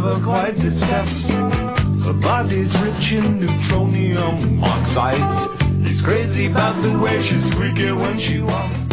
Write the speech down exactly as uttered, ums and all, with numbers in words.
never quite discuss. Her body's rich in neutronium oxides. He's crazy about the way she's squeaky when she walks.